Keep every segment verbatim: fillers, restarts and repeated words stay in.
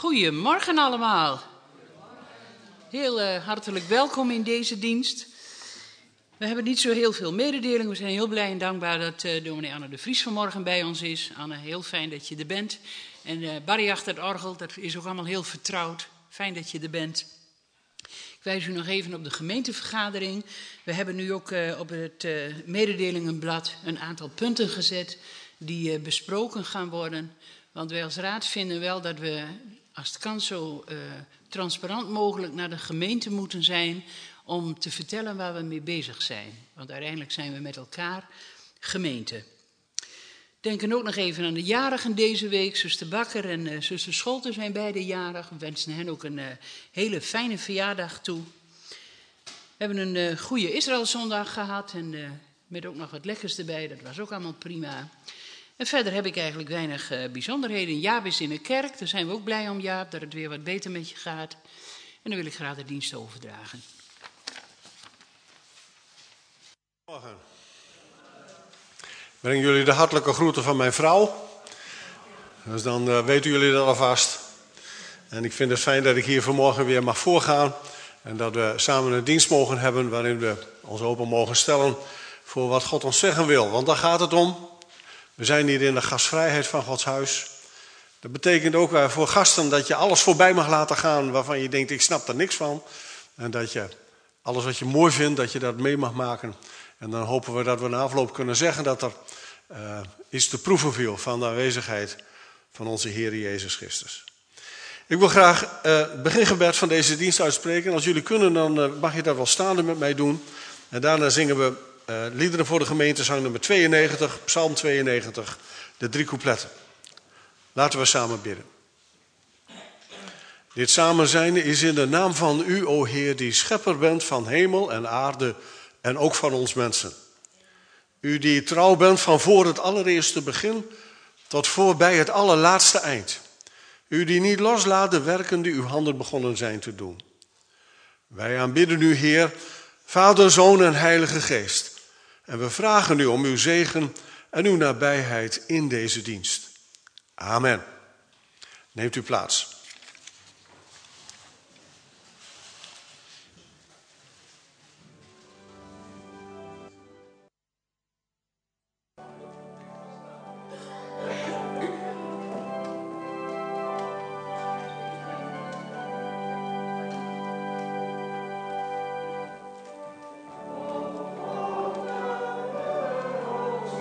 Goedemorgen allemaal. Heel uh, hartelijk welkom in deze dienst. We hebben niet zo heel veel mededelingen. We zijn heel blij en dankbaar dat uh, dominee Anne de Vries vanmorgen bij ons is. Anne, heel fijn dat je er bent. En uh, Barry achter het orgel, dat is ook allemaal heel vertrouwd. Fijn dat je er bent. Ik wijs u nog even op de gemeentevergadering. We hebben nu ook uh, op het uh, mededelingenblad een aantal punten gezet die uh, besproken gaan worden. Want wij als raad vinden wel dat we, als het kan, zo uh, transparant mogelijk naar de gemeente moeten zijn om te vertellen waar we mee bezig zijn. Want uiteindelijk zijn we met elkaar gemeente. Denken ook nog even aan de jarigen deze week. Zuster Bakker en uh, zuster Scholten zijn beide jarig. We wensen hen ook een uh, hele fijne verjaardag toe. We hebben een uh, goede Israëlzondag gehad en uh, met ook nog wat lekkers erbij. Dat was ook allemaal prima. En verder heb ik eigenlijk weinig uh, bijzonderheden. Jaap is in de kerk, daar zijn we ook blij om, Jaap, dat het weer wat beter met je gaat. En dan wil ik graag de dienst overdragen. Morgen. Breng jullie de hartelijke groeten van mijn vrouw. Dus dan uh, weten jullie dat alvast. En ik vind het fijn dat ik hier vanmorgen weer mag voorgaan. En dat we samen een dienst mogen hebben waarin we ons open mogen stellen voor wat God ons zeggen wil. Want daar gaat het om. We zijn hier in de gastvrijheid van Gods huis. Dat betekent ook uh, voor gasten dat je alles voorbij mag laten gaan waarvan je denkt, ik snap er niks van. En dat je alles wat je mooi vindt, dat je dat mee mag maken. En dan hopen we dat we na afloop kunnen zeggen dat er uh, iets te proeven viel van de aanwezigheid van onze Heer Jezus Christus. Ik wil graag uh, het begingebed van deze dienst uitspreken. Als jullie kunnen, dan uh, mag je dat wel staande met mij doen. En daarna zingen we uh, liederen voor de gemeente, zang nummer tweeënnegentig, psalm tweeënnegentig, de drie coupletten. Laten we samen bidden. Dit samen zijn is in de naam van u, o Heer, die schepper bent van hemel en aarde en ook van ons mensen. U die trouw bent van voor het allereerste begin tot voorbij het allerlaatste eind. U die niet loslaat de werken die uw handen begonnen zijn te doen. Wij aanbidden u, Heer, Vader, Zoon en Heilige Geest. En we vragen u om uw zegen en uw nabijheid in deze dienst. Amen. Neemt u plaats.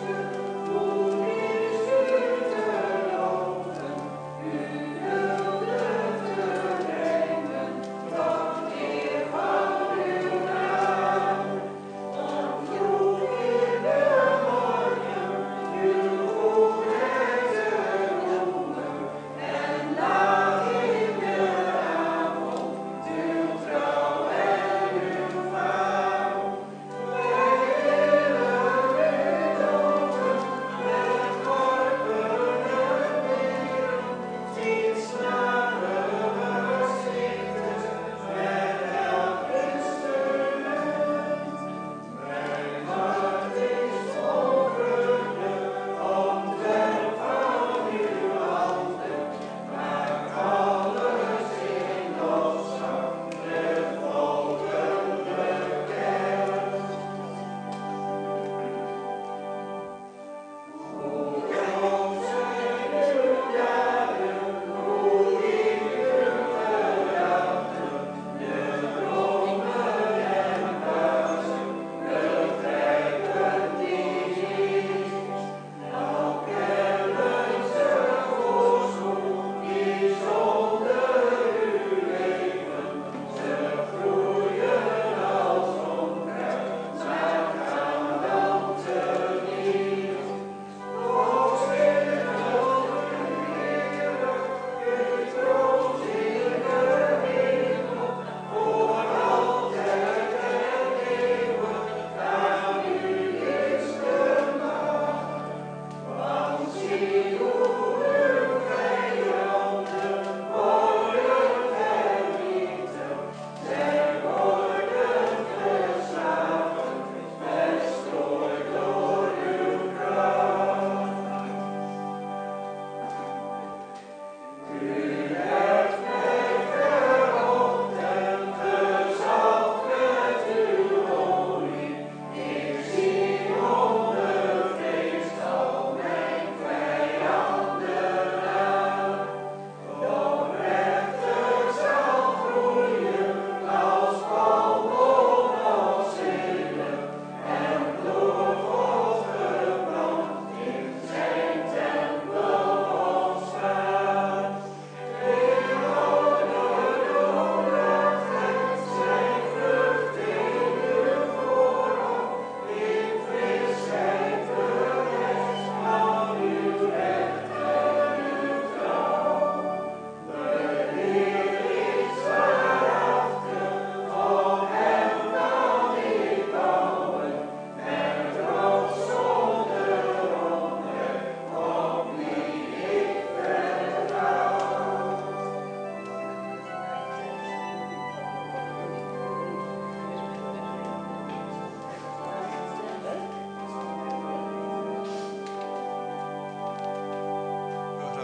Thank you.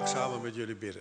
ik samen met jullie bidden.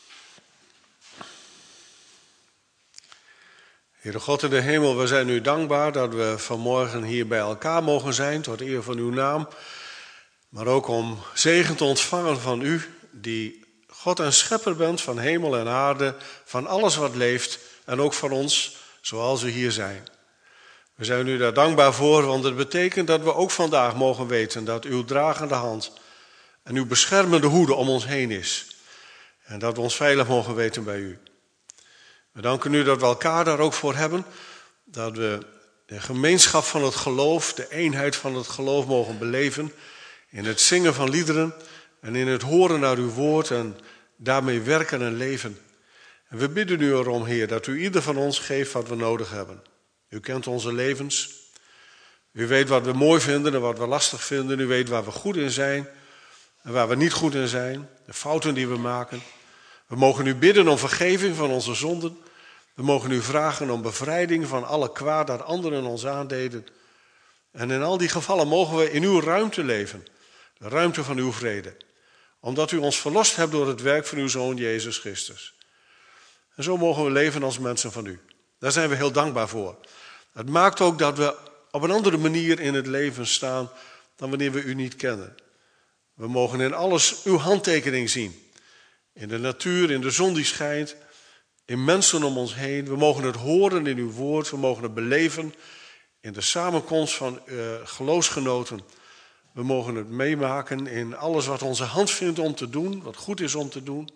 Heere God in de hemel, we zijn u dankbaar dat we vanmorgen hier bij elkaar mogen zijn, tot eer van uw naam. Maar ook om zegen te ontvangen van u, die God en schepper bent van hemel en aarde, van alles wat leeft en ook van ons, zoals u hier zijn. We zijn u daar dankbaar voor, want het betekent dat we ook vandaag mogen weten dat uw dragende hand en uw beschermende hoede om ons heen is. En dat we ons veilig mogen weten bij u. We danken u dat we elkaar daar ook voor hebben. Dat we de gemeenschap van het geloof, de eenheid van het geloof mogen beleven. In het zingen van liederen en in het horen naar uw woord en daarmee werken en leven. En we bidden u erom, Heer, dat u ieder van ons geeft wat we nodig hebben. U kent onze levens. U weet wat we mooi vinden en wat we lastig vinden. U weet waar we goed in zijn en waar we niet goed in zijn. De fouten die we maken. We mogen u bidden om vergeving van onze zonden. We mogen u vragen om bevrijding van alle kwaad dat anderen ons aandeden. En in al die gevallen mogen we in uw ruimte leven. De ruimte van uw vrede. Omdat u ons verlost hebt door het werk van uw Zoon Jezus Christus. En zo mogen we leven als mensen van u. Daar zijn we heel dankbaar voor. Het maakt ook dat we op een andere manier in het leven staan dan wanneer we u niet kennen. We mogen in alles uw handtekening zien. In de natuur, in de zon die schijnt, in mensen om ons heen. We mogen het horen in uw woord, we mogen het beleven in de samenkomst van uh, geloofsgenoten. We mogen het meemaken in alles wat onze hand vindt om te doen, wat goed is om te doen.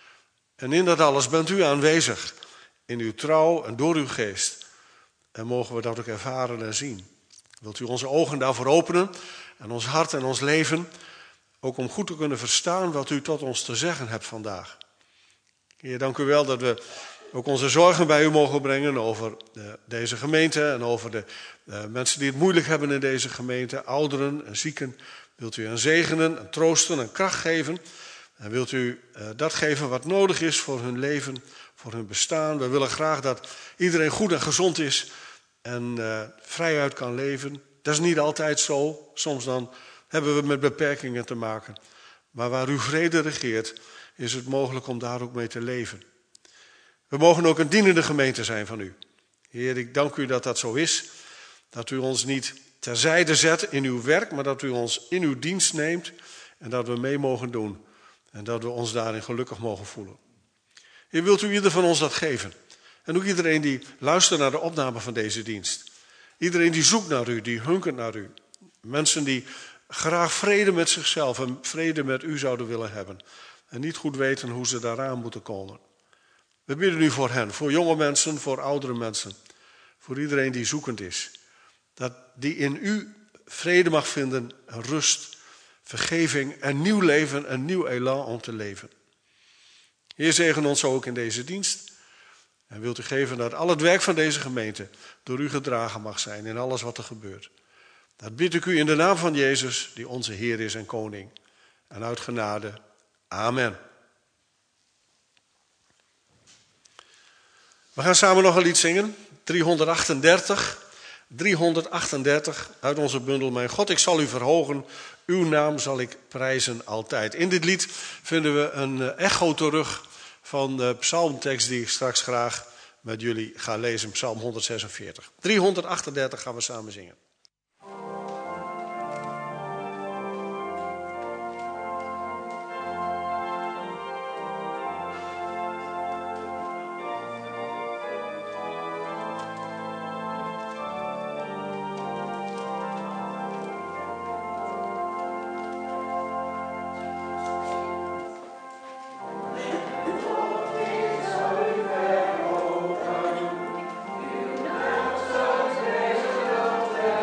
En in dat alles bent u aanwezig, in uw trouw en door uw geest. En mogen we dat ook ervaren en zien. Wilt u onze ogen daarvoor openen en ons hart en ons leven, ook om goed te kunnen verstaan wat u tot ons te zeggen hebt vandaag. Heer, dank u wel dat we ook onze zorgen bij u mogen brengen over de, deze gemeente en over de, de mensen die het moeilijk hebben in deze gemeente, ouderen en zieken. Wilt u hen zegenen en troosten en kracht geven. En wilt u uh, dat geven wat nodig is voor hun leven, voor hun bestaan. We willen graag dat iedereen goed en gezond is en uh, vrijuit kan leven. Dat is niet altijd zo. Soms dan hebben we met beperkingen te maken. Maar waar uw vrede regeert, is het mogelijk om daar ook mee te leven. We mogen ook een dienende gemeente zijn van u. Heer, ik dank u dat dat zo is. Dat u ons niet terzijde zet in uw werk, maar dat u ons in uw dienst neemt. En dat we mee mogen doen. En dat we ons daarin gelukkig mogen voelen. Heer, wilt u ieder van ons dat geven? En ook iedereen die luistert naar de opname van deze dienst. Iedereen die zoekt naar u, die hunkert naar u. Mensen die graag vrede met zichzelf en vrede met u zouden willen hebben. En niet goed weten hoe ze daaraan moeten komen. We bidden u voor hen, voor jonge mensen, voor oudere mensen. Voor iedereen die zoekend is. Dat die in u vrede mag vinden, rust, vergeving en nieuw leven, een nieuw elan om te leven. Heer, zegen ons ook in deze dienst. En wilt u geven dat al het werk van deze gemeente door u gedragen mag zijn in alles wat er gebeurt. Dat bid ik u in de naam van Jezus, die onze Heer is en Koning. En uit genade. Amen. We gaan samen nog een lied zingen. driehonderdachtendertig. driehonderdachtendertig uit onze bundel. Mijn God, ik zal u verhogen. Uw naam zal ik prijzen altijd. In dit lied vinden we een echo terug van de psalmtekst die ik straks graag met jullie ga lezen. Psalm honderdzesenveertig. driehonderdachtendertig gaan we samen zingen. Thank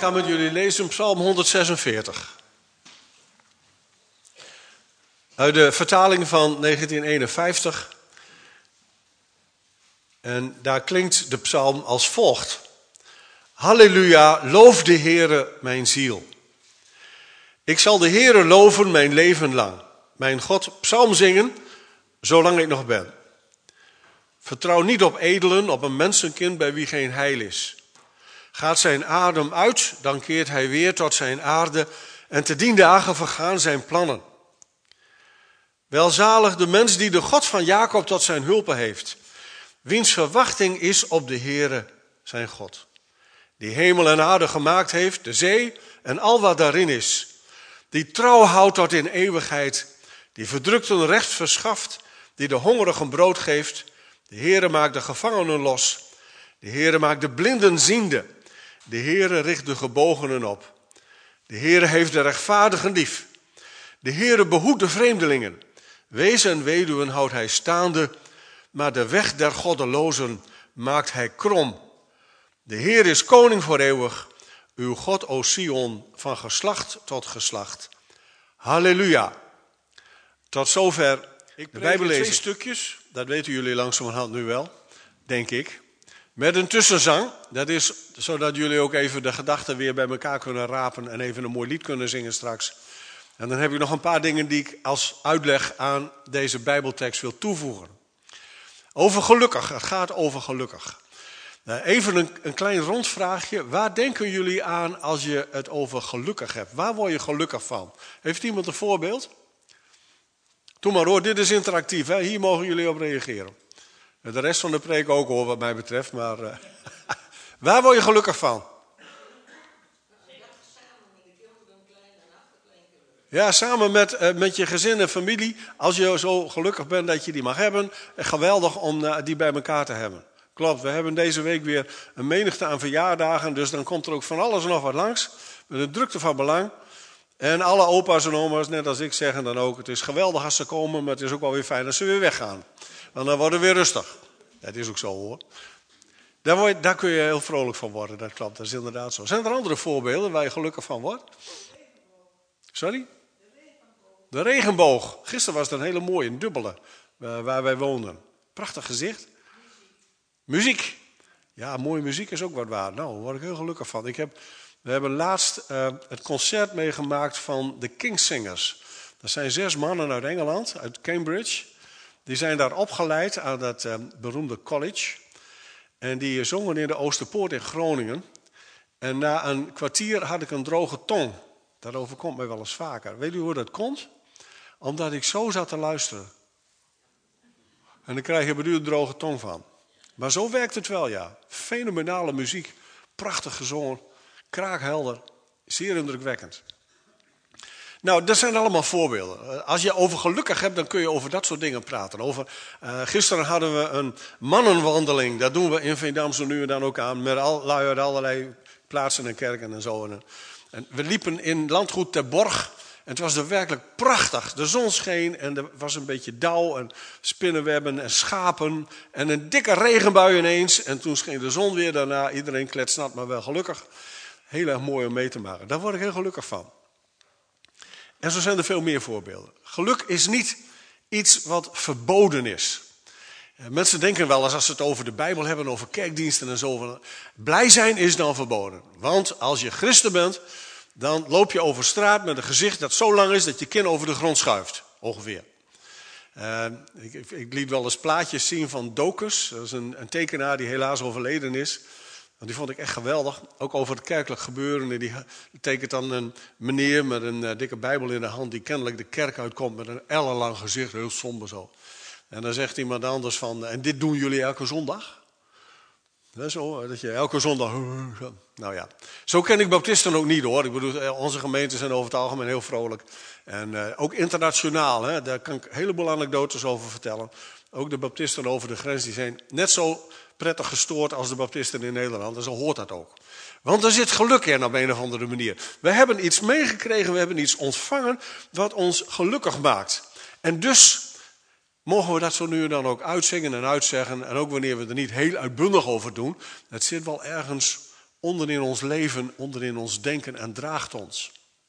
ga met jullie lezen Psalm honderdzesenveertig. Uit de vertaling van negentien eenenvijftig. En daar klinkt de psalm als volgt. Halleluja, loof de Heere mijn ziel. Ik zal de Heere loven mijn leven lang. Mijn God psalm zingen, zolang ik nog ben. Vertrouw niet op edelen, op een mensenkind bij wie geen heil is. Gaat zijn adem uit, dan keert hij weer tot zijn aarde en te dien dagen vergaan zijn plannen. Welzalig de mens die de God van Jacob tot zijn hulpe heeft, wiens verwachting is op de Heere zijn God. Die hemel en aarde gemaakt heeft, de zee en al wat daarin is. Die trouw houdt tot in eeuwigheid, die verdrukten recht verschaft, die de hongerigen brood geeft. De Heere maakt de gevangenen los, de Heere maakt de blinden ziende. De Heere richt de gebogenen op. De Heere heeft de rechtvaardigen lief. De Heere behoedt de vreemdelingen. Wezen en weduwen houdt hij staande, maar de weg der goddelozen maakt hij krom. De Heer is koning voor eeuwig, uw God, o Sion, van geslacht tot geslacht. Halleluja. Tot zover ik de Bijbel lezen. Twee stukjes, dat weten jullie langzamerhand nu wel, denk ik. Met een tussenzang, dat is zodat jullie ook even de gedachten weer bij elkaar kunnen rapen en even een mooi lied kunnen zingen straks. En dan heb ik nog een paar dingen die ik als uitleg aan deze Bijbeltekst wil toevoegen. Over gelukkig, het gaat over gelukkig. Even een, een klein rondvraagje. Waar denken jullie aan als je het over gelukkig hebt? Waar word je gelukkig van? Heeft iemand een voorbeeld? Doe maar hoor, dit is interactief. Hè? Hier mogen jullie op reageren. De rest van de preek ook hoor, wat mij betreft. Maar uh, waar word je gelukkig van? Ja, samen met, uh, met je gezin en familie. Als je zo gelukkig bent dat je die mag hebben. Geweldig om uh, die bij elkaar te hebben. Klopt, we hebben deze week weer een menigte aan verjaardagen. Dus dan komt er ook van alles nog wat langs. Met een drukte van belang. En alle opa's en oma's, net als ik, zeggen dan ook. Het is geweldig als ze komen, maar het is ook wel weer fijn als ze weer weggaan. Want dan worden we weer rustig. Dat is ook zo hoor. Daar, word je, daar kun je heel vrolijk van worden, dat klopt. Dat is inderdaad zo. Zijn er andere voorbeelden waar je gelukkig van wordt? Sorry? De regenboog. Gisteren was het een hele mooie, een dubbele, waar wij woonden. Prachtig gezicht. Muziek. Ja, mooie muziek is ook wat waard. Nou, daar word ik heel gelukkig van. Ik heb, we hebben laatst uh, het concert meegemaakt van de Kingsingers. Dat zijn zes mannen uit Engeland, uit Cambridge. Die zijn daar opgeleid aan dat uh, beroemde college. En die zongen in de Oosterpoort in Groningen. En na een kwartier had ik een droge tong. Dat overkomt mij wel eens vaker. Weet u hoe dat komt? Omdat ik zo zat te luisteren. En dan krijg je bedoeld een droge tong van. Maar zo werkt het wel, ja. Fenomenale muziek. Prachtig gezongen. Kraakhelder. Zeer indrukwekkend. Nou, dat zijn allemaal voorbeelden. Als je over gelukkig hebt, dan kun je over dat soort dingen praten. Over, uh, gisteren hadden we een mannenwandeling. Dat doen we in Veendam zo nu en dan ook aan. Met al, uit allerlei plaatsen en kerken en zo. En, en we liepen in landgoed Ter Borg. En het was er werkelijk prachtig. De zon scheen en er was een beetje dauw en spinnenwebben en schapen. En een dikke regenbui ineens. En toen scheen de zon weer daarna. Iedereen kletsnat, maar wel gelukkig. Heel erg mooi om mee te maken. Daar word ik heel gelukkig van. En zo zijn er veel meer voorbeelden. Geluk is niet iets wat verboden is. Mensen denken wel eens als ze het over de Bijbel hebben, over kerkdiensten en zo. Blij zijn is dan verboden. Want als je christen bent, dan loop je over straat met een gezicht dat zo lang is dat je kin over de grond schuift. Ongeveer. Uh, ik, ik, ik liet wel eens plaatjes zien van Docus. Dat is een, een tekenaar die helaas overleden is. Die vond ik echt geweldig. Ook over het kerkelijk gebeuren. Die tekent dan een meneer met een uh, dikke Bijbel in de hand die kennelijk de kerk uitkomt met een ellenlang gezicht. Heel somber zo. En dan zegt iemand anders van, en dit doen jullie elke zondag? Dat is zo, dat je elke zondag... Nou ja, zo ken ik baptisten ook niet hoor. Ik bedoel, onze gemeenten zijn over het algemeen heel vrolijk. En uh, ook internationaal, hè, daar kan ik een heleboel anekdotes over vertellen. Ook de baptisten over de grens, die zijn net zo prettig gestoord als de baptisten in Nederland. En zo hoort dat ook. Want er zit geluk in op een of andere manier. We hebben iets meegekregen, we hebben iets ontvangen wat ons gelukkig maakt. En dus mogen we dat zo nu en dan ook uitzingen en uitzeggen. En ook wanneer we er niet heel uitbundig over doen. Het zit wel ergens onderin ons leven, onderin ons denken en draagt ons.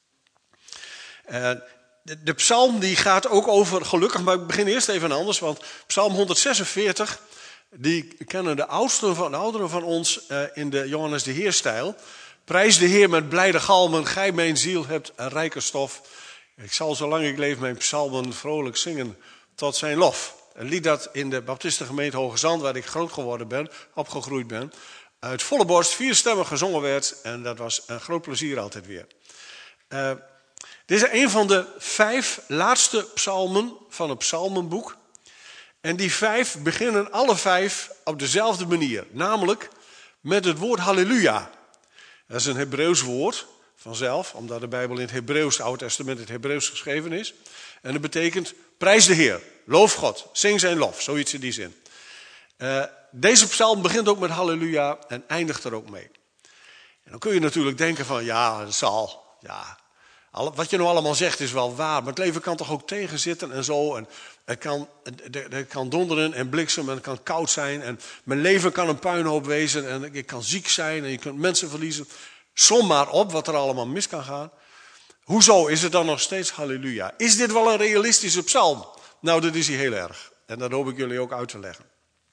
Uh, de, de psalm die gaat ook over, gelukkig, maar ik begin eerst even anders, want psalm honderdzesenveertig, die kennen de oudsten van de ouderen van ons uh, in de Johannes de Heer-stijl. Prijs de Heer met blijde galmen, gij mijn ziel hebt een rijke stof. Ik zal zolang ik leef mijn psalmen vrolijk zingen tot zijn lof. Een lied dat in de Baptistengemeente Hoge Zand, waar ik groot geworden ben, opgegroeid ben, uit volle borst vierstemmig gezongen werd. En dat was een groot plezier altijd weer. Uh, dit is een van de vijf laatste psalmen van het psalmenboek. En die vijf beginnen alle vijf op dezelfde manier. Namelijk met het woord halleluja. Dat is een Hebreeuws woord vanzelf, omdat de Bijbel in het Hebreeuws, het Oude Testament, het Hebreeuws geschreven is. En dat betekent prijs de Heer, loof God, zing zijn lof, zoiets in die zin. Uh, deze psalm begint ook met halleluja en eindigt er ook mee. En dan kun je natuurlijk denken van, ja, dat zal, ja, wat je nou allemaal zegt is wel waar, maar het leven kan toch ook tegenzitten en zo. En het kan, het kan donderen en bliksemen en het kan koud zijn. En mijn leven kan een puinhoop wezen en ik kan ziek zijn en je kunt mensen verliezen. Som maar op wat er allemaal mis kan gaan. Hoezo is het dan nog steeds halleluja? Is dit wel een realistische psalm? Nou, dat is hij heel erg. En dat hoop ik jullie ook uit te leggen.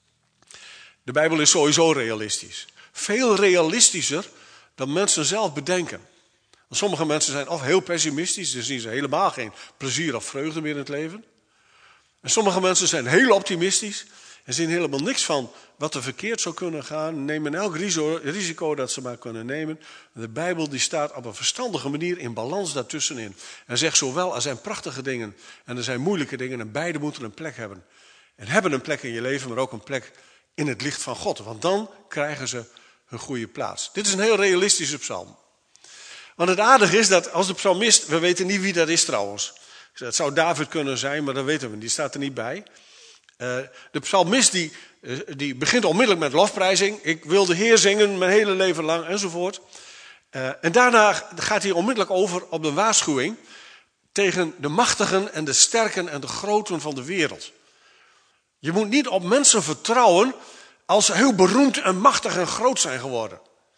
De Bijbel is sowieso realistisch. Veel realistischer dan mensen zelf bedenken. Sommige mensen zijn of heel pessimistisch, dan zien ze helemaal geen plezier of vreugde meer in het leven. En sommige mensen zijn heel optimistisch en zien helemaal niks van wat er verkeerd zou kunnen gaan. Nemen elk risico dat ze maar kunnen nemen. De Bijbel die staat op een verstandige manier in balans daartussenin. En zegt zowel, er zijn prachtige dingen en er zijn moeilijke dingen en beide moeten een plek hebben. En hebben een plek in je leven, maar ook een plek in het licht van God. Want dan krijgen ze hun goede plaats. Dit is een heel realistische psalm. Want het aardige is dat als de psalmist, we weten niet wie dat is trouwens. Het zou David kunnen zijn, maar dat weten we niet, die staat er niet bij. Uh, de psalmist die, uh, die begint onmiddellijk met lofprijzing. Ik wil de Heer zingen mijn hele leven lang enzovoort. Uh, en daarna gaat hij onmiddellijk over op de waarschuwing tegen de machtigen en de sterken en de groten van de wereld. Je moet niet op mensen vertrouwen als ze heel beroemd en machtig en groot zijn geworden.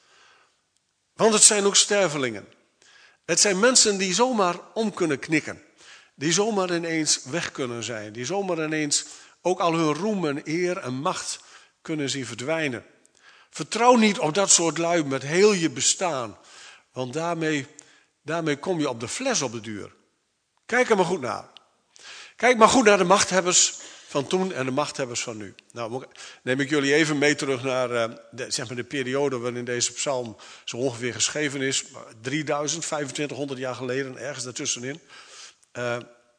Want het zijn ook stervelingen. Het zijn mensen die zomaar om kunnen knikken. Die zomaar ineens weg kunnen zijn. Die zomaar ineens ook al hun roem en eer en macht kunnen zien verdwijnen. Vertrouw niet op dat soort lui met heel je bestaan. Want daarmee, daarmee kom je op de fles op de duur. Kijk er maar goed naar. Kijk maar goed naar de machthebbers van toen en de machthebbers van nu. Nou, neem ik jullie even mee terug naar uh, de, zeg maar de periode waarin deze psalm zo ongeveer geschreven is. drieduizend, vijfentwintighonderd jaar geleden, ergens daartussenin. Uh,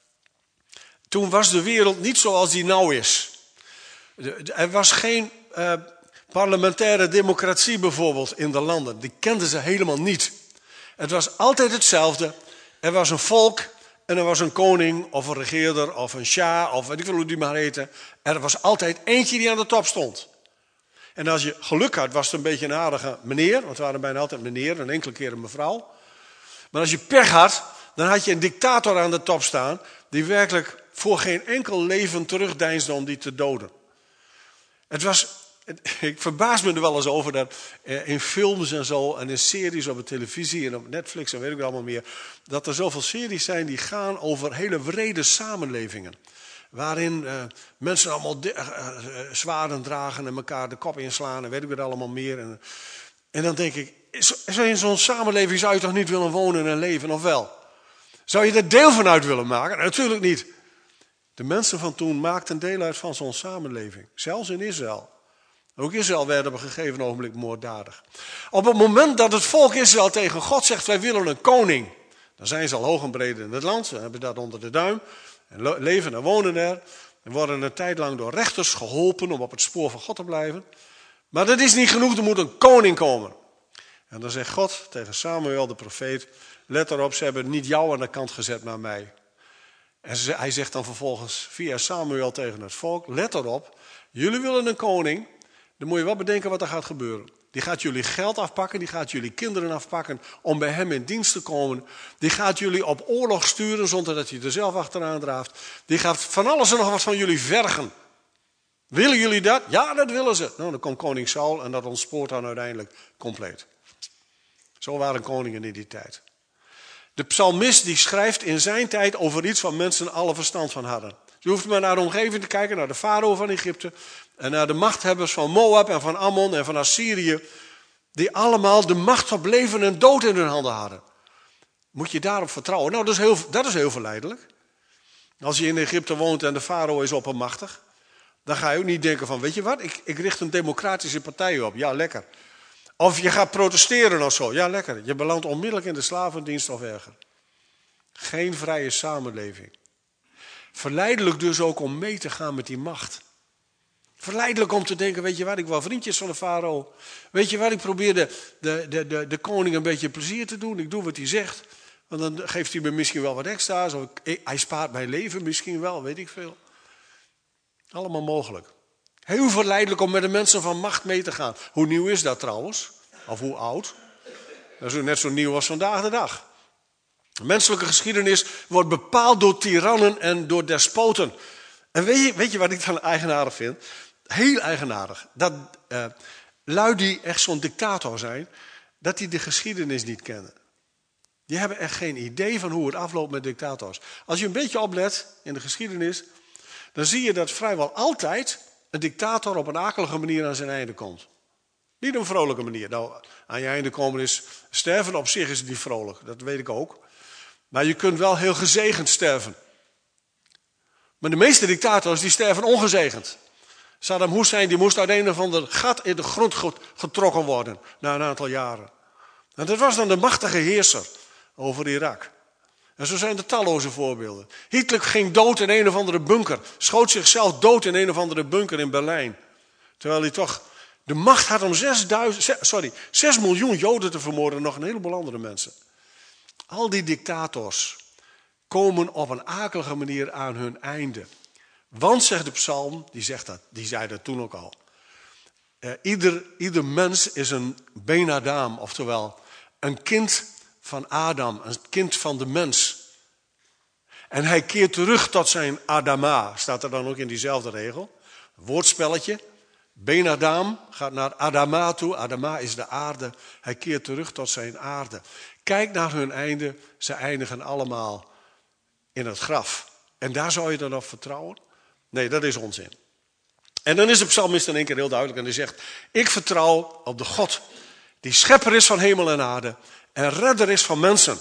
toen was de wereld niet zoals die nou is. De, de, er was geen uh, parlementaire democratie bijvoorbeeld in de landen. Die kenden ze helemaal niet. Het was altijd hetzelfde. Er was een volk en er was een koning of een regeerder of een shah of weet ik veel hoe die maar heette. Er was altijd eentje die aan de top stond. En als je geluk had was het een beetje een aardige meneer. Want het waren bijna altijd meneer en enkele keer een mevrouw. Maar als je pech had, dan had je een dictator aan de top staan die werkelijk voor geen enkel leven terugdeinsde om die te doden. Het was, ik verbaas me er wel eens over dat in films en zo en in series op de televisie en op Netflix en weet ik wel allemaal meer, dat er zoveel series zijn die gaan over hele wrede samenlevingen. Waarin uh, mensen allemaal de, uh, uh, zwaarden dragen en elkaar de kop inslaan en weet ik wat allemaal meer. En, en dan denk ik, in zo'n samenleving zou je toch niet willen wonen en leven, of wel? Zou je er deel van uit willen maken? Natuurlijk niet. De mensen van toen maakten deel uit van zo'n samenleving. Zelfs in Israël. Ook Israël werd op een gegeven ogenblik moorddadig. Op het moment dat het volk Israël tegen God zegt, wij willen een koning. Dan zijn ze al hoog en breed in het land. Ze hebben dat onder de duim. En leven en wonen er. En worden een tijd lang door rechters geholpen om op het spoor van God te blijven. Maar dat is niet genoeg, er moet een koning komen. En dan zegt God tegen Samuel de profeet, let erop, ze hebben niet jou aan de kant gezet, maar mij. En hij zegt dan vervolgens via Samuel tegen het volk, let erop, jullie willen een koning, dan moet je wel bedenken wat er gaat gebeuren. Die gaat jullie geld afpakken, die gaat jullie kinderen afpakken om bij hem in dienst te komen. Die gaat jullie op oorlog sturen zonder dat je er zelf achteraan draaft. Die gaat van alles en nog wat van jullie vergen. Willen jullie dat? Ja, dat willen ze. Nou, dan komt koning Saul en dat ontspoort dan uiteindelijk compleet. Zo waren koningen in die tijd. De psalmist die schrijft in zijn tijd over iets waar mensen alle verstand van hadden. Je hoeft maar naar de omgeving te kijken, naar de farao van Egypte en naar de machthebbers van Moab en van Ammon en van Assyrië, die allemaal de macht op leven en dood in hun handen hadden. Moet je daarop vertrouwen? Nou, dat is heel, dat is heel verleidelijk. Als je in Egypte woont en de farao is oppermachtig, dan ga je ook niet denken van, weet je wat, ik, ik richt een democratische partij op. Ja, lekker. Of je gaat protesteren of zo. Ja, lekker. Je belandt onmiddellijk in de slavendienst of erger. Geen vrije samenleving. Verleidelijk dus ook om mee te gaan met die macht. Verleidelijk om te denken, weet je wat, ik wil vriendjes van de farao. Weet je wat, ik probeer de, de, de, de, de koning een beetje plezier te doen. Ik doe wat hij zegt. Want dan geeft hij me misschien wel wat extra's. Of ik, hij spaart mijn leven misschien wel, weet ik veel. Allemaal mogelijk. Heel verleidelijk om met de mensen van macht mee te gaan. Hoe nieuw is dat trouwens? Of hoe oud? Dat is net zo nieuw als vandaag de dag. De menselijke geschiedenis wordt bepaald door tirannen en door despoten. En weet je, weet je wat ik dan eigenaardig vind? Heel eigenaardig. Dat uh, lui die echt zo'n dictator zijn, dat die de geschiedenis niet kennen. Die hebben echt geen idee van hoe het afloopt met dictators. Als je een beetje oplet in de geschiedenis, dan zie je dat vrijwel altijd een dictator op een akelige manier aan zijn einde komt. Niet op een vrolijke manier. Nou, aan je einde komen is sterven op zich is niet vrolijk, dat weet ik ook. Maar je kunt wel heel gezegend sterven. Maar de meeste dictators die sterven ongezegend. Saddam Hussein die moest uit een of ander gat in de grond getrokken worden na een aantal jaren. En dat was dan de machtige heerser over Irak. En zo zijn er talloze voorbeelden. Hitler ging dood in een of andere bunker. Schoot zichzelf dood in een of andere bunker in Berlijn. Terwijl hij toch de macht had om zesduizend, sorry, zes miljoen Joden te vermoorden. En nog een heleboel andere mensen. Al die dictators komen op een akelige manier aan hun einde. Want, zegt de psalm, die, zegt dat, die zei dat toen ook al. Eh, ieder, ieder mens is een Ben Adam, oftewel een kind van Adam, een kind van de mens. En hij keert terug tot zijn Adama, staat er dan ook in diezelfde regel. Woordspelletje. Ben Adam gaat naar Adama toe. Adama is de aarde. Hij keert terug tot zijn aarde. Kijk naar hun einde. Ze eindigen allemaal in het graf. En daar zou je dan op vertrouwen? Nee, dat is onzin. En dan is de psalmist in één keer heel duidelijk. En hij zegt, ik vertrouw op de God die schepper is van hemel en aarde. En redder is van mensen.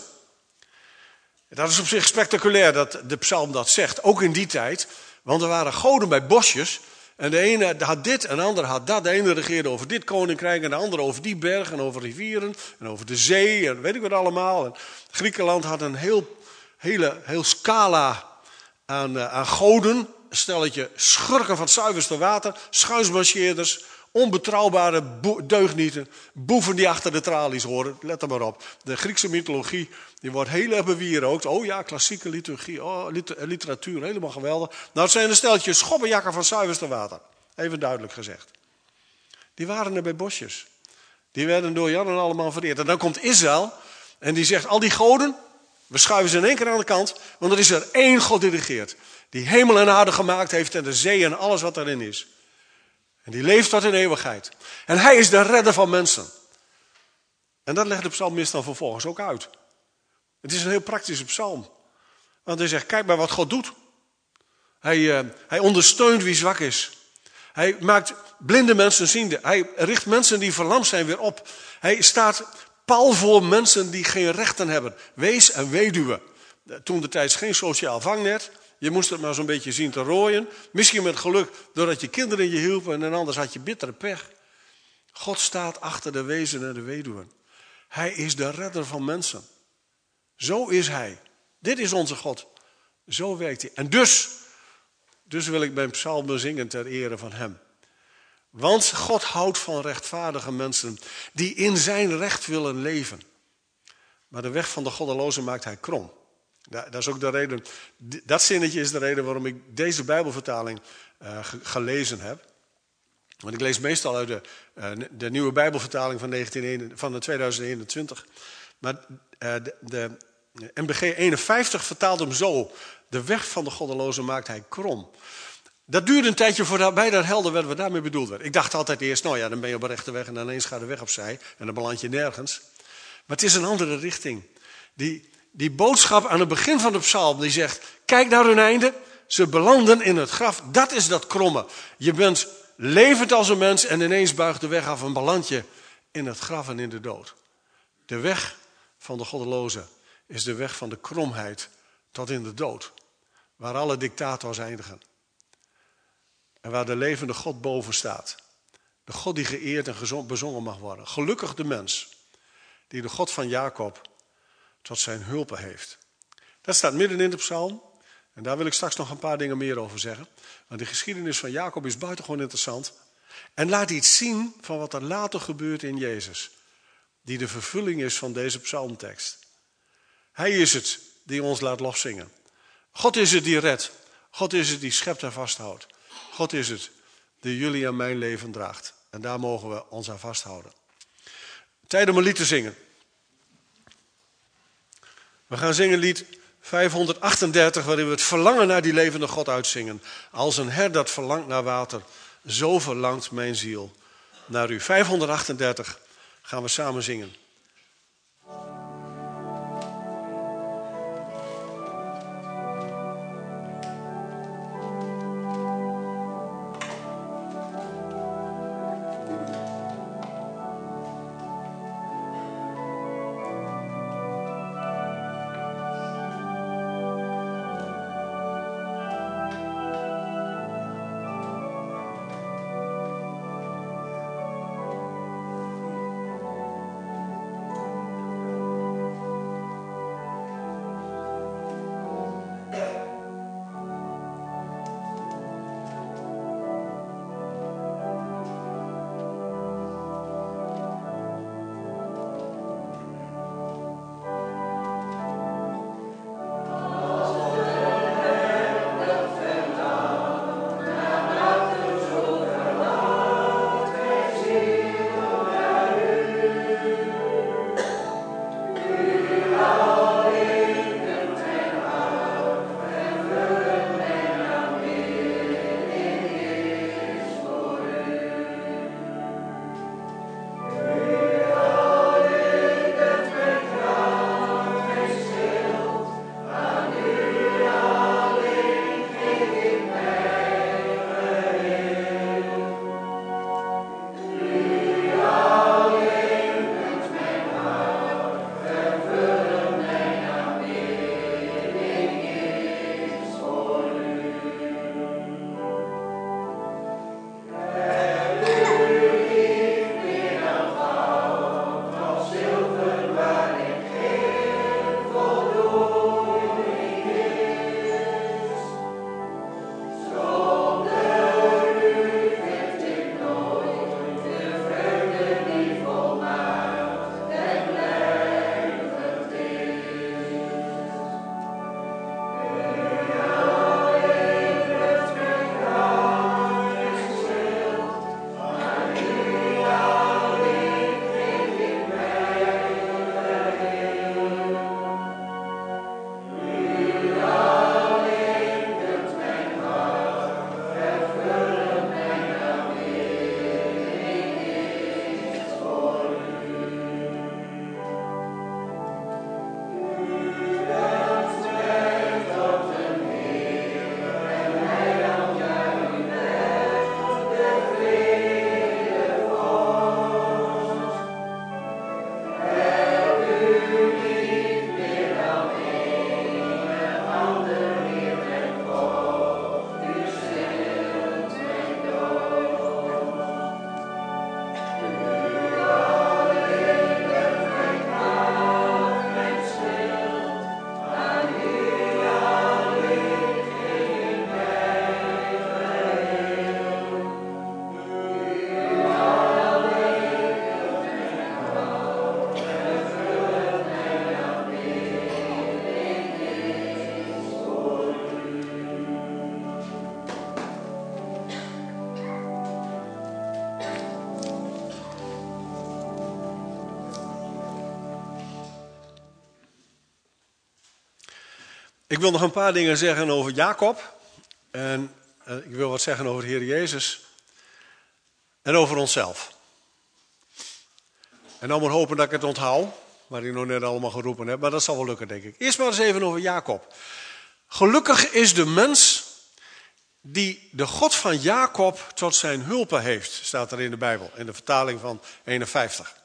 Dat is op zich spectaculair dat de psalm dat zegt. Ook in die tijd. Want er waren goden bij bosjes. En de ene had dit en de andere had dat. De ene regeerde over dit koninkrijk en de andere over die berg en over rivieren en over de zee en weet ik wat allemaal. En Griekenland had een heel, hele, heel scala aan, uh, aan goden. Een stelletje schurken van het zuiverste water, schuinsmarcheerders, onbetrouwbare bo- deugnieten, boeven die achter de tralies horen. Let er maar op. De Griekse mythologie die wordt heel erg bewierookt. Oh ja, klassieke liturgie, oh, liter- literatuur, helemaal geweldig. Nou, het zijn een steltje schoppenjakken van het zuiverste water. Even duidelijk gezegd. Die waren er bij bosjes. Die werden door Jan en allemaal vereerd. En dan komt Israël en die zegt, al die goden, we schuiven ze in één keer aan de kant. Want er is er één God die regeert. Die hemel en aarde gemaakt heeft en de zee en alles wat daarin is. En die leeft tot in eeuwigheid. En hij is de redder van mensen. En dat legt de psalmist dan vervolgens ook uit. Het is een heel praktische psalm. Want hij zegt, kijk maar wat God doet. Hij, uh, hij ondersteunt wie zwak is. Hij maakt blinde mensen ziende. Hij richt mensen die verlamd zijn weer op. Hij staat pal voor mensen die geen rechten hebben. Wees en weduwe. Toen de tijd geen sociaal vangnet. Je moest het maar zo'n beetje zien te rooien. Misschien met geluk doordat je kinderen je hielpen en anders had je bittere pech. God staat achter de wezen en de weduwen. Hij is de redder van mensen. Zo is hij. Dit is onze God. Zo werkt hij. En dus, dus wil ik mijn psalmen zingen ter ere van hem. Want God houdt van rechtvaardige mensen die in zijn recht willen leven. Maar de weg van de goddeloze maakt hij krom. Dat is ook de reden, dat zinnetje is de reden waarom ik deze Bijbelvertaling uh, gelezen heb. Want ik lees meestal uit de, uh, de nieuwe Bijbelvertaling van, negentien, van tweeduizend eenentwintig. Maar uh, de, de M B G eenenvijftig vertaalt hem zo. De weg van de goddeloze maakt hij krom. Dat duurde een tijdje voordat mij dat helder werd wat daarmee bedoeld werd. Ik dacht altijd eerst, nou ja, dan ben je op een rechte weg en dan ineens gaat de weg opzij. En dan beland je nergens. Maar het is een andere richting. Die, die boodschap aan het begin van de psalm, die zegt, kijk naar hun einde. Ze belanden in het graf. Dat is dat kromme. Je bent levend als een mens en ineens buigt de weg af en beland je in het graf en in de dood. De weg van de goddeloze is de weg van de kromheid tot in de dood. Waar alle dictators eindigen. En waar de levende God boven staat. De God die geëerd en bezongen mag worden. Gelukkig de mens die de God van Jacob tot zijn hulpe heeft. Dat staat midden in de psalm. En daar wil ik straks nog een paar dingen meer over zeggen. Want de geschiedenis van Jacob is buitengewoon interessant. En laat iets zien van wat er later gebeurt in Jezus. Die de vervulling is van deze psalmtekst. Hij is het die ons laat lofzingen. God is het die redt. God is het die schept en vasthoudt. God is het die jullie en mijn leven draagt. En daar mogen we ons aan vasthouden. Tijd om een lied te zingen. We gaan zingen lied vijfhonderdachtendertig, waarin we het verlangen naar die levende God uitzingen. Als een hert dat verlangt naar water, zo verlangt mijn ziel naar u. vijfhonderdachtendertig gaan we samen zingen. Ik wil nog een paar dingen zeggen over Jacob. En uh, ik wil wat zeggen over de Heer Jezus. En over onszelf. En dan maar hopen dat ik het onthoud. wat ik nog net allemaal geroepen heb. Maar dat zal wel lukken, denk ik. Eerst maar eens even over Jacob. Gelukkig is de mens die de God van Jacob tot zijn hulpe heeft, staat er in de Bijbel, in de vertaling van eenenvijftig.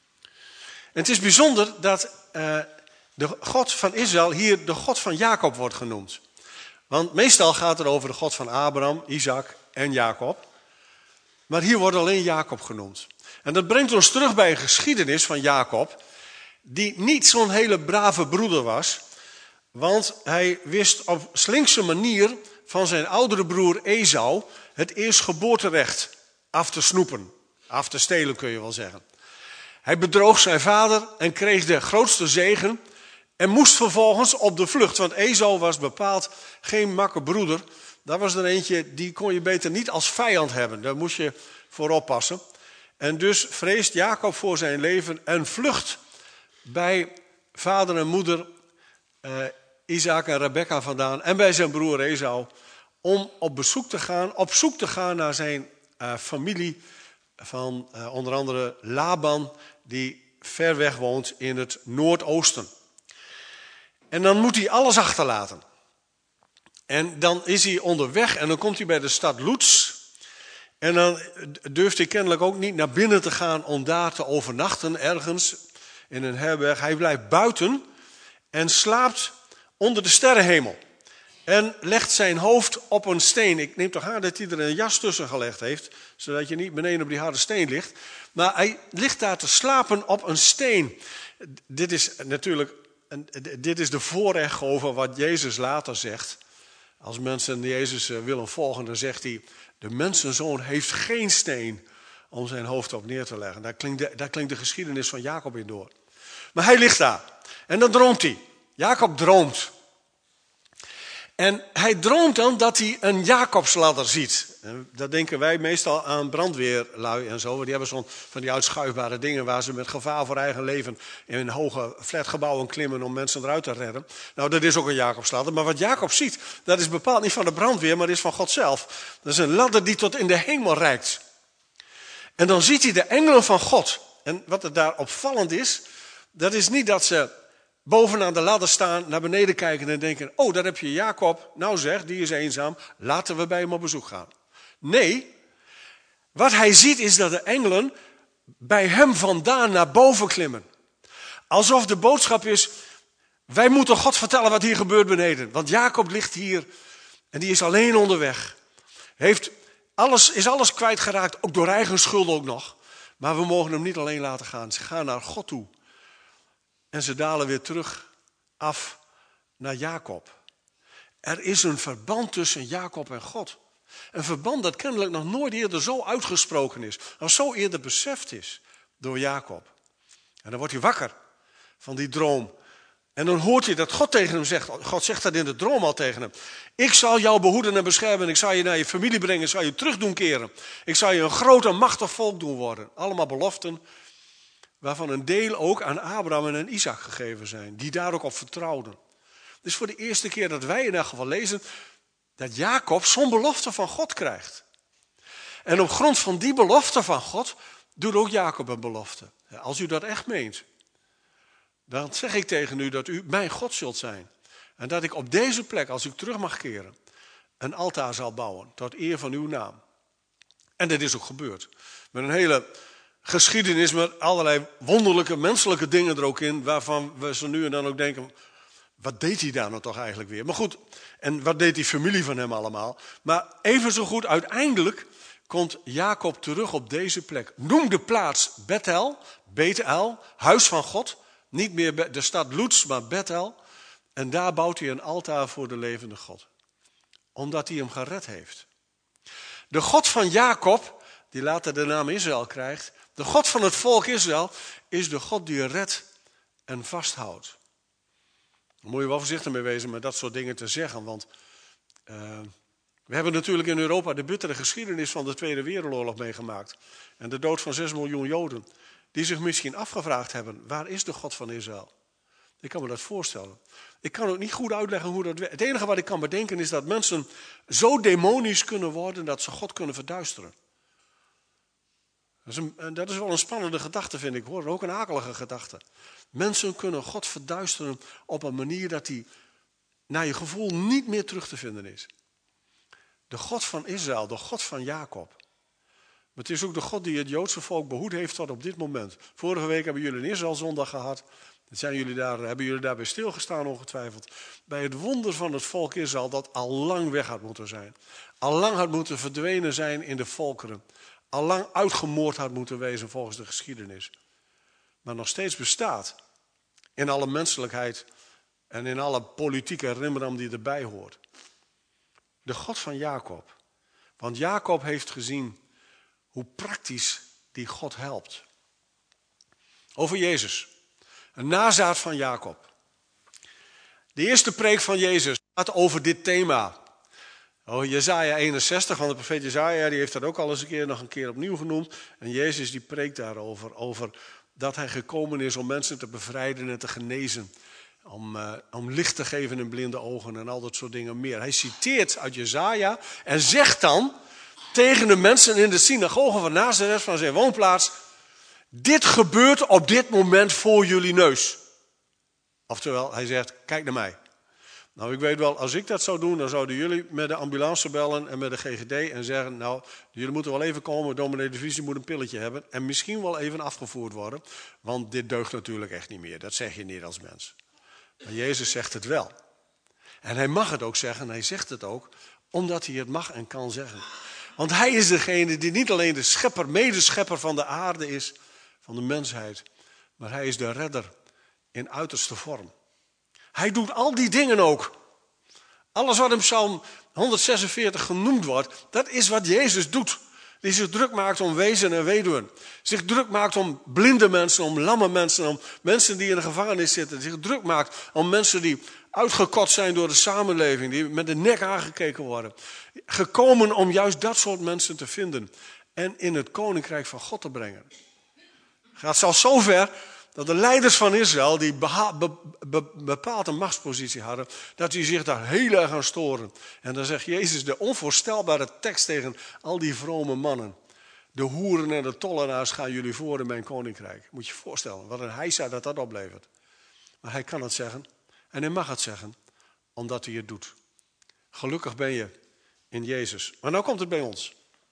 En het is bijzonder dat uh, de God van Israël hier de God van Jacob wordt genoemd. Want meestal gaat het over de God van Abraham, Isaac en Jacob. Maar hier wordt alleen Jacob genoemd. En dat brengt ons terug bij een geschiedenis van Jacob, die niet zo'n hele brave broeder was. Want hij wist op slinkse manier van zijn oudere broer Esau het eerstgeboorterecht af te snoepen. Af te stelen kun je wel zeggen. Hij bedroog zijn vader en kreeg de grootste zegen en moest vervolgens op de vlucht. Want Esau was bepaald geen makke broeder. Dat was er eentje, die kon je beter niet als vijand hebben. Daar moest je voor oppassen. En dus vreest Jacob voor zijn leven en vlucht bij vader en moeder uh, Isaac en Rebekka vandaan en bij zijn broer Esau, om op bezoek te gaan, op zoek te gaan naar zijn uh, familie van uh, onder andere Laban, die ver weg woont in het noordoosten. En dan moet hij alles achterlaten. En dan is hij onderweg en dan komt hij bij de stad Luz. En dan durft hij kennelijk ook niet naar binnen te gaan om daar te overnachten ergens in een herberg. Hij blijft buiten en slaapt onder de sterrenhemel. En legt zijn hoofd op een steen. Ik neem toch aan dat hij er een jas tussen gelegd heeft, zodat je niet beneden op die harde steen ligt. Maar hij ligt daar te slapen op een steen. Dit is natuurlijk dit is de voorrecht over wat Jezus later zegt. Als mensen Jezus willen volgen, dan zegt hij: de mensenzoon heeft geen steen om zijn hoofd op neer te leggen. Daar klinkt de, daar klinkt de geschiedenis van Jacob in door. Maar hij ligt daar. En dan droomt hij. Jacob droomt. En hij droomt dan dat hij een Jacobsladder ziet. En dat denken wij meestal aan brandweerlui en zo. Die hebben zo'n van die uitschuifbare dingen waar ze met gevaar voor eigen leven in hoge flatgebouwen klimmen om mensen eruit te redden. Nou, dat is ook een Jacobsladder. Maar wat Jacob ziet, dat is bepaald niet van de brandweer, maar is van God zelf. Dat is een ladder die tot in de hemel reikt. En dan ziet hij de engelen van God. En wat er daar opvallend is, dat is niet dat ze bovenaan de ladder staan, naar beneden kijken en denken: oh, daar heb je Jacob. Nou zeg, die is eenzaam. Laten we bij hem op bezoek gaan. Nee, wat hij ziet is dat de engelen bij hem vandaan naar boven klimmen. Alsof de boodschap is: wij moeten God vertellen wat hier gebeurt beneden. Want Jacob ligt hier en die is alleen onderweg. Heeft alles, is alles kwijtgeraakt, ook door eigen schuld ook nog. Maar we mogen hem niet alleen laten gaan. Ze gaan naar God toe. En ze dalen weer terug af naar Jacob. Er is een verband tussen Jacob en God. Een verband dat kennelijk nog nooit eerder zo uitgesproken is. Of zo eerder beseft is door Jacob. En dan wordt hij wakker van die droom. En dan hoort hij dat God tegen hem zegt. God zegt dat in de droom al tegen hem. Ik zal jou behoeden en beschermen. Ik zal je naar je familie brengen. Ik zal je terug doen keren. Ik zal je een groot en machtig volk doen worden. Allemaal beloften waarvan een deel ook aan Abraham en aan Isaac gegeven zijn. Die daar ook op vertrouwden. Het is voor de eerste keer dat wij in elk geval lezen dat Jacob zo'n belofte van God krijgt. En op grond van die belofte van God doet ook Jacob een belofte. Als u dat echt meent, dan zeg ik tegen u dat u mijn God zult zijn. En dat ik op deze plek, als ik terug mag keren, een altaar zal bouwen tot eer van uw naam. En dat is ook gebeurd. Met een hele geschiedenis met allerlei wonderlijke menselijke dingen er ook in, waarvan we zo nu en dan ook denken: wat deed hij daar nou toch eigenlijk weer? Maar goed, en wat deed die familie van hem allemaal? Maar even zo goed, uiteindelijk komt Jacob terug op deze plek. Noem de plaats Bethel, Bethel, huis van God. Niet meer de stad Luz, maar Bethel. En daar bouwt hij een altaar voor de levende God. Omdat hij hem gered heeft. De God van Jacob, die later de naam Israël krijgt, de God van het volk Israël, is de God die redt en vasthoudt. Daar moet je wel voorzichtig mee wezen met dat soort dingen te zeggen. Want uh, we hebben natuurlijk in Europa de bittere geschiedenis van de Tweede Wereldoorlog meegemaakt. En de dood van zes miljoen Joden. Die zich misschien afgevraagd hebben: waar is de God van Israël? Ik kan me dat voorstellen. Ik kan ook niet goed uitleggen hoe dat werkt. Het enige wat ik kan bedenken is dat mensen zo demonisch kunnen worden dat ze God kunnen verduisteren. Dat is, een, dat is wel een spannende gedachte, vind ik, hoor. Ook een akelige gedachte. Mensen kunnen God verduisteren op een manier dat hij naar je gevoel niet meer terug te vinden is. De God van Israël, de God van Jacob. Maar het is ook de God die het Joodse volk behoed heeft tot op dit moment. Vorige week hebben jullie een Israëlzondag gehad. Zijn jullie daar, hebben jullie daarbij stilgestaan ongetwijfeld. Bij het wonder van het volk Israël dat al lang weg had moeten zijn. Al lang had moeten verdwenen zijn in de volkeren. Al lang uitgemoord had moeten wezen volgens de geschiedenis. Maar nog steeds bestaat. In alle menselijkheid en in alle politieke rimram die erbij hoort. De God van Jacob. Want Jacob heeft gezien hoe praktisch die God helpt. Over Jezus. Een nazaat van Jacob. De eerste preek van Jezus gaat over dit thema. Oh, Jesaja eenenzestig, van de profeet Jesaja, die heeft dat ook al eens een keer nog een keer opnieuw genoemd. En Jezus die preekt daarover, over dat hij gekomen is om mensen te bevrijden en te genezen. Om, uh, om licht te geven in blinde ogen en al dat soort dingen meer. Hij citeert uit Jesaja en zegt dan tegen de mensen in de synagoge van Nazareth, van zijn woonplaats: dit gebeurt op dit moment voor jullie neus. Oftewel, hij zegt, kijk naar mij. Nou, ik weet wel, als ik dat zou doen, dan zouden jullie met de ambulance bellen en met de G G D en zeggen, nou, jullie moeten wel even komen, dominee de Vries moet een pilletje hebben en misschien wel even afgevoerd worden, want dit deugt natuurlijk echt niet meer. Dat zeg je niet als mens. Maar Jezus zegt het wel. En hij mag het ook zeggen, en hij zegt het ook, omdat hij het mag en kan zeggen. Want hij is degene die niet alleen de schepper, medeschepper van de aarde is, van de mensheid, maar hij is de redder in uiterste vorm. Hij doet al die dingen ook. Alles wat in Psalm honderdzesenveertig genoemd wordt, dat is wat Jezus doet. Die zich druk maakt om wezen en weduwen. Zich druk maakt om blinde mensen, om lamme mensen, om mensen die in de gevangenis zitten. Zich druk maakt om mensen die uitgekot zijn door de samenleving, die met de nek aangekeken worden. Gekomen om juist dat soort mensen te vinden en in het koninkrijk van God te brengen. Het gaat zelfs zover dat de leiders van Israël, die beha- be- be- bepaald een machtspositie hadden, dat die zich daar heel erg aan storen. En dan zegt Jezus de onvoorstelbare tekst tegen al die vrome mannen. De hoeren en de tollenaars gaan jullie voor in mijn koninkrijk. Moet je je voorstellen, wat een heisa dat dat oplevert. Maar hij kan het zeggen en hij mag het zeggen, omdat hij het doet. Gelukkig ben je in Jezus. Maar nou komt het bij ons.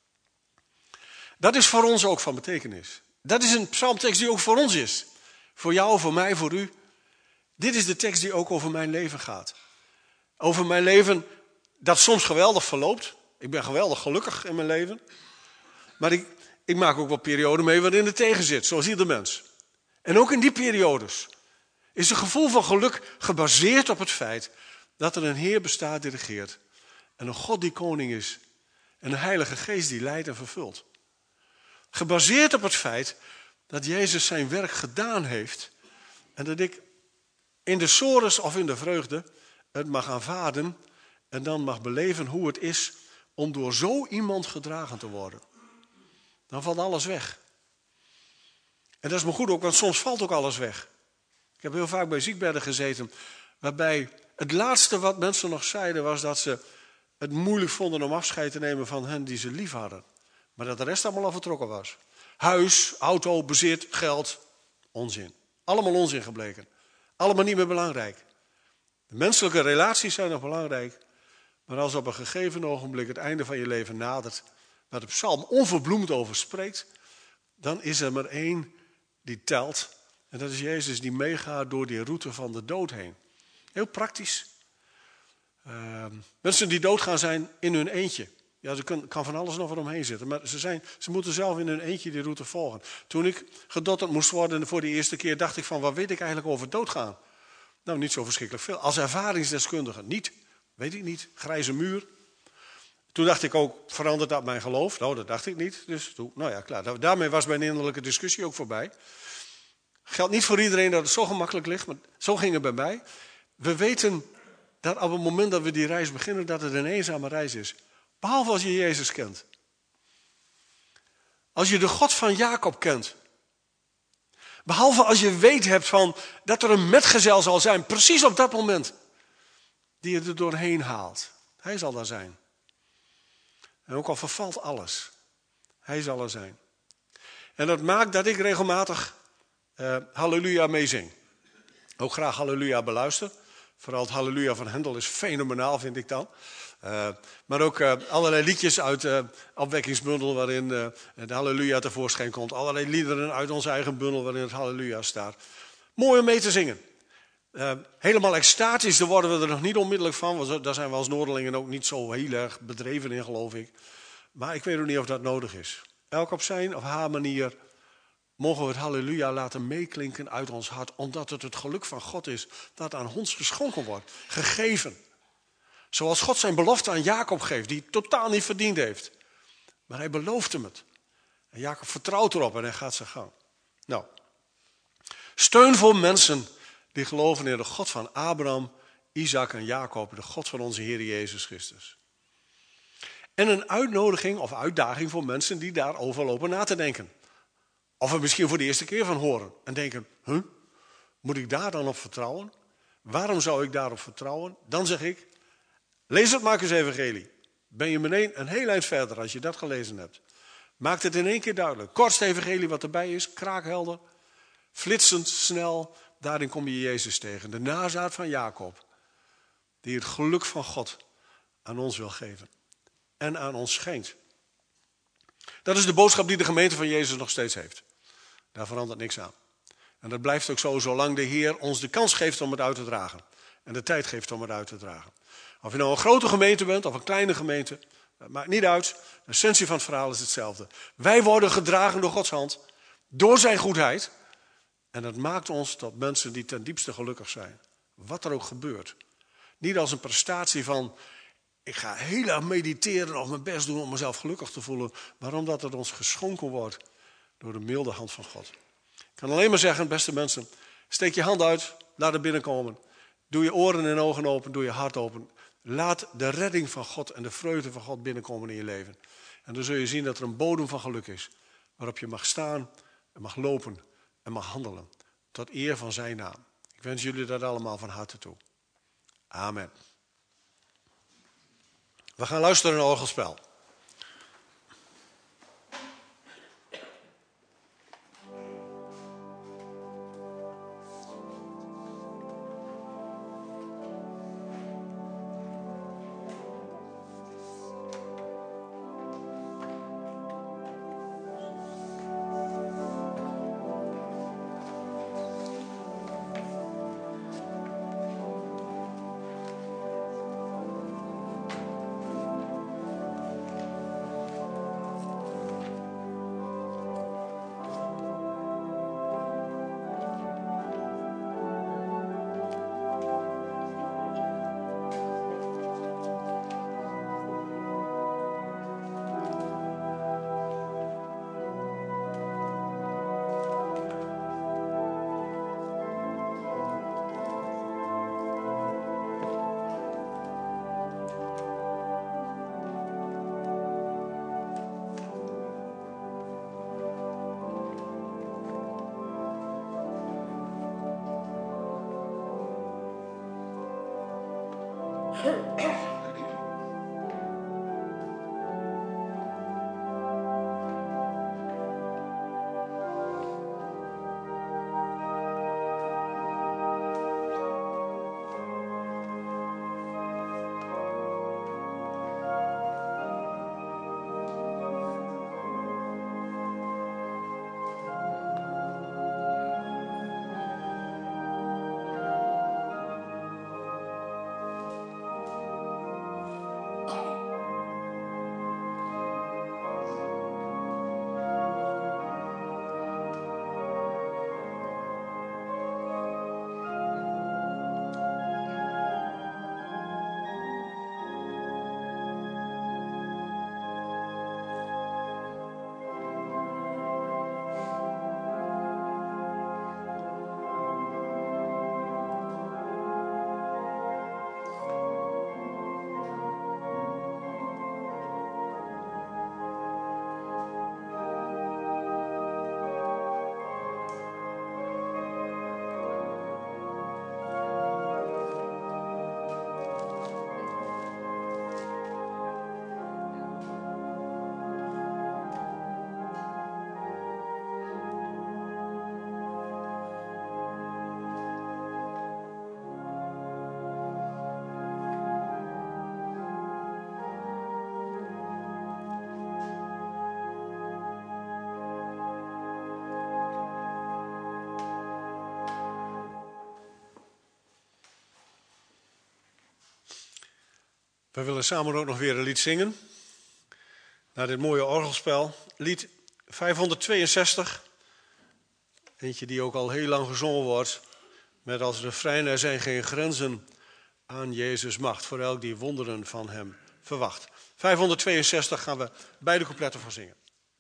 Dat is voor ons ook van betekenis. Dat is een psalmtekst die ook voor ons is. Voor jou, voor mij, voor u. Dit is de tekst die ook over mijn leven gaat. Over mijn leven dat soms geweldig verloopt. Ik ben geweldig gelukkig in mijn leven. Maar ik, ik maak ook wel perioden mee waarin het tegen zit, zoals ieder mens. En ook in die periodes is het gevoel van geluk gebaseerd op het feit dat er een Heer bestaat die regeert. En een God die koning is. En een Heilige Geest die leidt en vervult. Gebaseerd op het feit dat Jezus zijn werk gedaan heeft. En dat ik in de sores of in de vreugde het mag aanvaarden. En dan mag beleven hoe het is om door zo iemand gedragen te worden. Dan valt alles weg. En dat is me goed ook, want soms valt ook alles weg. Ik heb heel vaak bij ziekbedden gezeten. Waarbij het laatste wat mensen nog zeiden was dat ze het moeilijk vonden om afscheid te nemen van hen die ze lief hadden. Maar dat de rest allemaal al vertrokken was. Huis, auto, bezit, geld. Onzin. Allemaal onzin gebleken. Allemaal niet meer belangrijk. De menselijke relaties zijn nog belangrijk. Maar als op een gegeven ogenblik het einde van je leven nadert, waar de psalm onverbloemd over spreekt, dan is er maar één die telt. En dat is Jezus die meegaat door die route van de dood heen. Heel praktisch. Uh, mensen die doodgaan zijn in hun eentje. Ja, er kan, kan van alles nog wat omheen zitten. Maar ze, zijn, ze moeten zelf in hun eentje die route volgen. Toen ik gedotterd moest worden voor de eerste keer, dacht ik van, wat weet ik eigenlijk over doodgaan? Nou, niet zo verschrikkelijk veel. Als ervaringsdeskundige niet. Weet ik niet. Grijze muur. Toen dacht ik ook, verandert dat mijn geloof? Nou, dat dacht ik niet. Dus toen, nou ja, klaar. Daarmee was mijn innerlijke discussie ook voorbij. Geldt niet voor iedereen dat het zo gemakkelijk ligt, maar zo ging het bij mij. We weten dat op het moment dat we die reis beginnen, dat het een eenzame reis is. Behalve als je Jezus kent. Als je de God van Jacob kent. Behalve als je weet hebt van dat er een metgezel zal zijn, precies op dat moment. Die je er doorheen haalt. Hij zal daar zijn. En ook al vervalt alles. Hij zal er zijn. En dat maakt dat ik regelmatig uh, halleluja meezing. Ook graag halleluja beluister. Vooral het halleluja van Hendel is fenomenaal, vind ik dan. Uh, maar ook uh, allerlei liedjes uit de uh, afwekkingsbundel waarin uh, het halleluja tevoorschijn komt. Allerlei liederen uit onze eigen bundel waarin het halleluja staat. Mooi om mee te zingen. Uh, helemaal extatisch, daar worden we er nog niet onmiddellijk van. Want daar zijn we als Noorderlingen ook niet zo heel erg bedreven in, geloof ik. Maar ik weet ook niet of dat nodig is. Elk op zijn of haar manier mogen we het halleluja laten meeklinken uit ons hart. Omdat het het geluk van God is dat aan ons geschonken wordt. Gegeven. Zoals God zijn belofte aan Jacob geeft, die het totaal niet verdiend heeft. Maar hij belooft hem het. En Jacob vertrouwt erop en hij gaat zijn gang. Nou, steun voor mensen die geloven in de God van Abraham, Isaac en Jacob, de God van onze Heer Jezus Christus. En een uitnodiging of uitdaging voor mensen die daarover lopen na te denken. Of er misschien voor de eerste keer van horen en denken, huh, moet ik daar dan op vertrouwen? Waarom zou ik daarop vertrouwen? Dan zeg ik, lees het Marcus Evangelie. Ben je meteen een heel eind verder als je dat gelezen hebt. Maakt het in één keer duidelijk. Kortste evangelie wat erbij is, kraakhelder, flitsend, snel. Daarin kom je Jezus tegen, de nazaat van Jacob. Die het geluk van God aan ons wil geven. En aan ons schenkt. Dat is de boodschap die de gemeente van Jezus nog steeds heeft. Daar verandert niks aan. En dat blijft ook zo zolang de Heer ons de kans geeft om het uit te dragen. En de tijd geeft om het uit te dragen. Of je nou een grote gemeente bent of een kleine gemeente. Dat maakt niet uit. De essentie van het verhaal is hetzelfde. Wij worden gedragen door Gods hand. Door zijn goedheid. En dat maakt ons tot mensen die ten diepste gelukkig zijn. Wat er ook gebeurt. Niet als een prestatie van, ik ga heel erg mediteren of mijn best doen om mezelf gelukkig te voelen. Maar omdat het ons geschonken wordt door de milde hand van God. Ik kan alleen maar zeggen, beste mensen, steek je hand uit, laat het binnenkomen. Doe je oren en ogen open, doe je hart open. Laat de redding van God en de vreugde van God binnenkomen in je leven. En dan zul je zien dat er een bodem van geluk is. Waarop je mag staan en mag lopen en mag handelen. Tot eer van zijn naam. Ik wens jullie dat allemaal van harte toe. Amen. We gaan luisteren naar een orgelspel. We willen samen ook nog weer een lied zingen. Naar dit mooie orgelspel. Lied vijfhonderdtweeënzestig. Eentje die ook al heel lang gezongen wordt. Met als refrein: er zijn geen grenzen aan Jezus' macht. Voor elk die wonderen van hem verwacht. vijfhonderdtweeënzestig gaan we beide coupletten van zingen.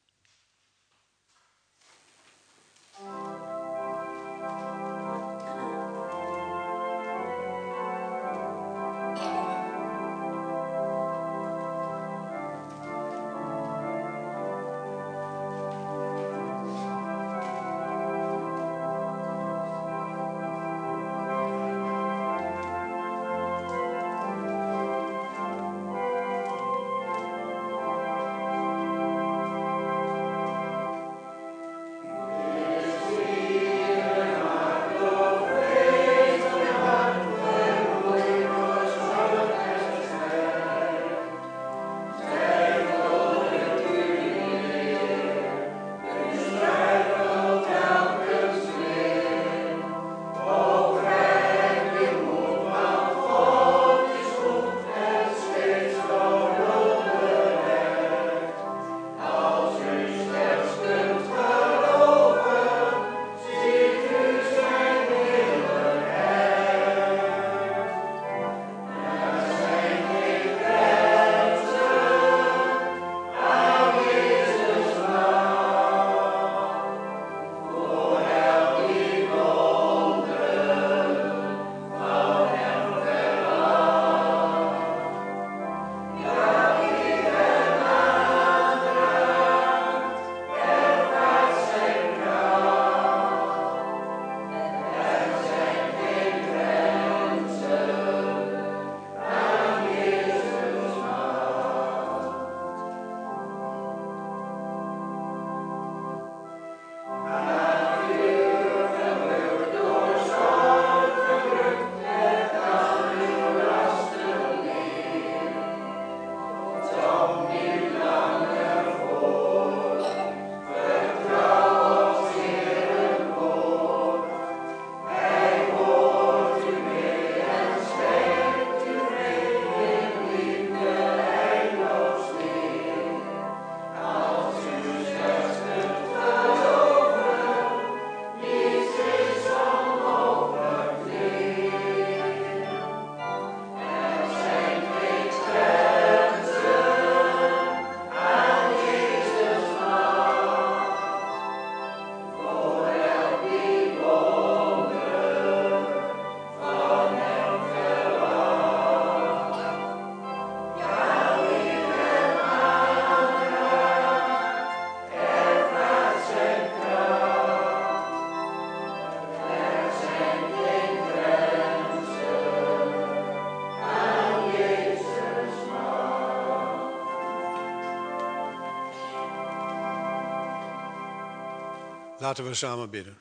Laten we samen bidden.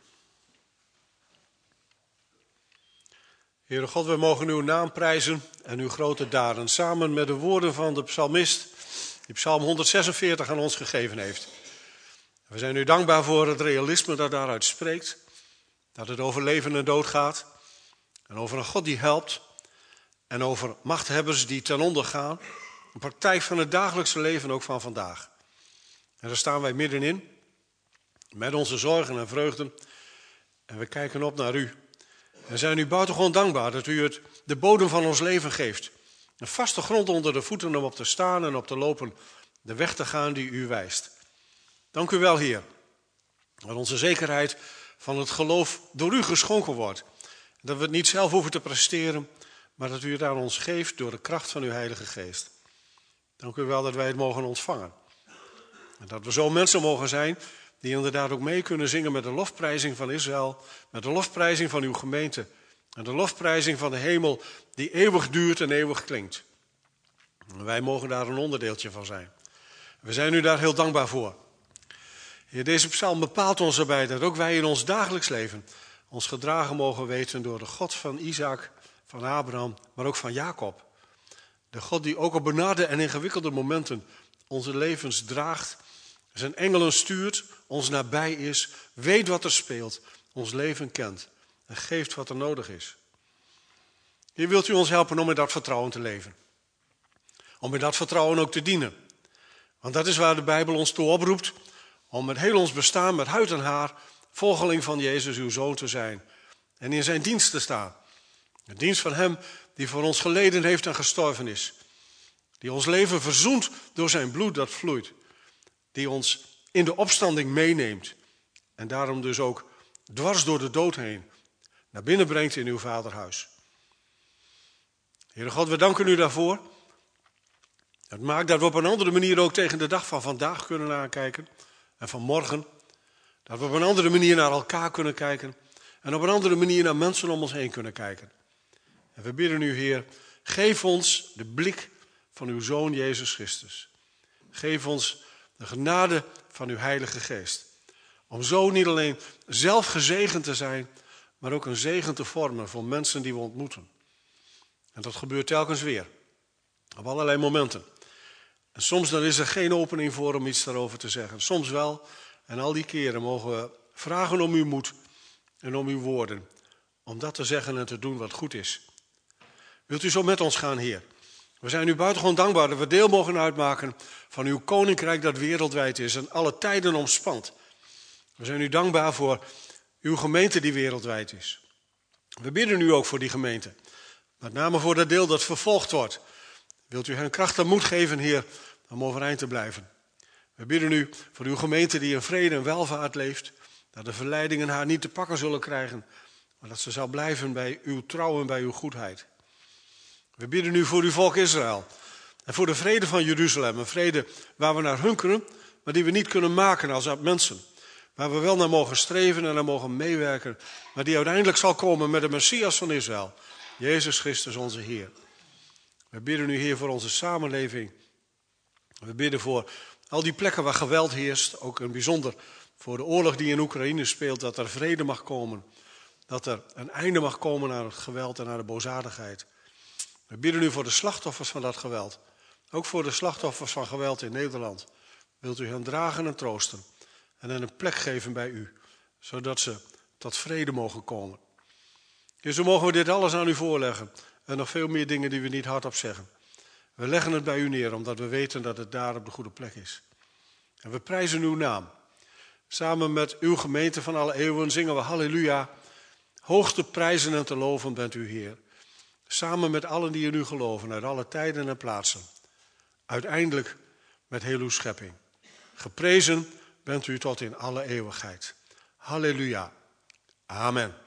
Heere God, we mogen uw naam prijzen en uw grote daden, samen met de woorden van de psalmist, die psalm honderdzesenveertig aan ons gegeven heeft. We zijn u dankbaar voor het realisme dat daaruit spreekt, dat het over leven en dood gaat, en over een God die helpt, en over machthebbers die ten onder gaan, een praktijk van het dagelijkse leven ook van vandaag. En daar staan wij middenin, met onze zorgen en vreugden, en we kijken op naar u. We zijn u buitengewoon dankbaar dat u het de bodem van ons leven geeft. Een vaste grond onder de voeten om op te staan en op te lopen, de weg te gaan die u wijst. Dank u wel, Heer, dat onze zekerheid van het geloof door u geschonken wordt. Dat we het niet zelf hoeven te presteren, maar dat u het aan ons geeft door de kracht van uw Heilige Geest. Dank u wel dat wij het mogen ontvangen. En dat we zo mensen mogen zijn die inderdaad ook mee kunnen zingen met de lofprijzing van Israël, met de lofprijzing van uw gemeente en de lofprijzing van de hemel die eeuwig duurt en eeuwig klinkt. En wij mogen daar een onderdeeltje van zijn. We zijn u daar heel dankbaar voor. Heer, deze psalm bepaalt ons erbij dat ook wij in ons dagelijks leven ons gedragen mogen weten door de God van Isaac, van Abraham, maar ook van Jacob. De God die ook op benarde en ingewikkelde momenten onze levens draagt, zijn engelen stuurt, ons nabij is, weet wat er speelt, ons leven kent en geeft wat er nodig is. Heer, wilt u ons helpen om in dat vertrouwen te leven? om in dat vertrouwen ook te dienen. Want dat is waar de Bijbel ons toe oproept, om met heel ons bestaan, met huid en haar, volgeling van Jezus, uw Zoon, te zijn. En in zijn dienst te staan. De dienst van hem die voor ons geleden heeft en gestorven is. Die ons leven verzoent door zijn bloed dat vloeit. Die ons in de opstanding meeneemt. En daarom dus ook dwars door de dood heen naar binnen brengt in uw vaderhuis. Heere God, we danken u daarvoor. Het maakt dat we op een andere manier ook tegen de dag van vandaag kunnen aankijken. En van morgen. Dat we op een andere manier naar elkaar kunnen kijken. En op een andere manier naar mensen om ons heen kunnen kijken. En we bidden u, Heer, geef ons de blik van uw Zoon Jezus Christus. Geef ons de genade van uw Heilige Geest. Om zo niet alleen zelf gezegend te zijn, maar ook een zegen te vormen voor mensen die we ontmoeten. En dat gebeurt telkens weer. Op allerlei momenten. En soms dan is er geen opening voor om iets daarover te zeggen. Soms wel. En al die keren mogen we vragen om uw moed en om uw woorden. Om dat te zeggen en te doen wat goed is. Wilt u zo met ons gaan, Heer? We zijn u buitengewoon dankbaar dat we deel mogen uitmaken van uw koninkrijk dat wereldwijd is en alle tijden omspant. We zijn u dankbaar voor uw gemeente die wereldwijd is. We bidden u ook voor die gemeente. Met name voor dat deel dat vervolgd wordt. Wilt u hen kracht en moed geven, Heer, om overeind te blijven. We bidden u voor uw gemeente die in vrede en welvaart leeft. Dat de verleidingen haar niet te pakken zullen krijgen. Maar dat ze zal blijven bij uw trouw en bij uw goedheid. We bidden u voor uw volk Israël. En voor de vrede van Jeruzalem. Een vrede waar we naar hunkeren, maar die we niet kunnen maken als mensen. Waar we wel naar mogen streven en naar mogen meewerken. Maar die uiteindelijk zal komen met de Messias van Israël. Jezus Christus onze Heer. We bidden u, Heer, voor onze samenleving. We bidden voor al die plekken waar geweld heerst. Ook in bijzonder voor de oorlog die in Oekraïne speelt. Dat er vrede mag komen. Dat er een einde mag komen aan het geweld en aan de boosaardigheid. We bidden u voor de slachtoffers van dat geweld. Ook voor de slachtoffers van geweld in Nederland. Wilt u hen dragen en troosten. En hen een plek geven bij u. Zodat ze tot vrede mogen komen. Dus zo mogen we dit alles aan u voorleggen. En nog veel meer dingen die we niet hardop zeggen. We leggen het bij u neer, omdat we weten dat het daar op de goede plek is. En we prijzen uw naam. Samen met uw gemeente van alle eeuwen zingen we halleluja. Hoog te prijzen en te loven bent u, Heer. Samen met allen die in u geloven, uit alle tijden en plaatsen. Uiteindelijk met heel uw schepping. Geprezen bent u tot in alle eeuwigheid. Halleluja. Amen.